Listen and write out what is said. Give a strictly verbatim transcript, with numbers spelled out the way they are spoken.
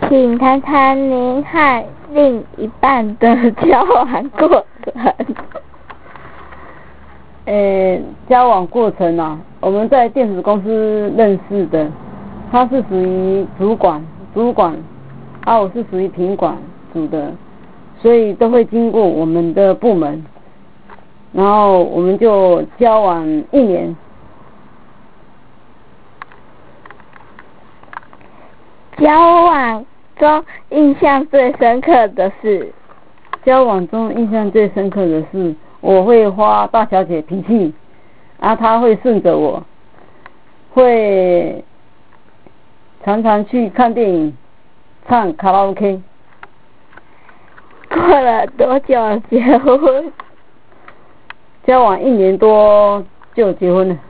请谈谈您和另一半的交往过程。 呃，交往过程啊，我们在电子公司认识的，他是属于主管，主管，啊，我是属于品管组的，所以都会经过我们的部门，然后我们就交往一年。 交往中印象最深刻的是？ 交往中印象最深刻的是，我会花大小姐脾气，啊，她会顺着我，会常常去看电影，唱卡拉 OK。 过了多久结婚？ 交往一年多就结婚了。